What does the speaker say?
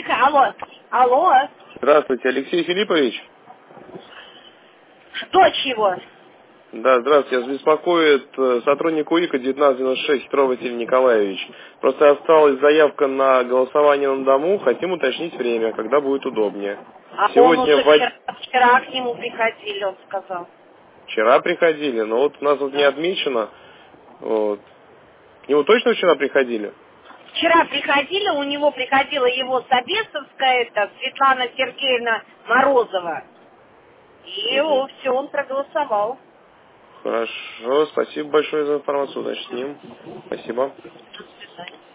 Алло. Алло. Здравствуйте, Алексей Филиппович. Дочь его. Да, здравствуйте, вас беспокоит сотрудник УИКа 1996 Хитров Василий Николаевич. Просто осталась заявка на голосование на дому, хотим уточнить время, когда будет удобнее. А он Сегодня уже вчера к нему приходили, он сказал. Вчера приходили, но вот у нас вот не отмечено. Вот. К нему точно вчера приходили? Вчера приходили, у него приходила его собесовская, это Светлана Сергеевна Морозова. И Угу. все, он проголосовал. Хорошо, спасибо большое за информацию, значит, с ним. Спасибо. До свидания.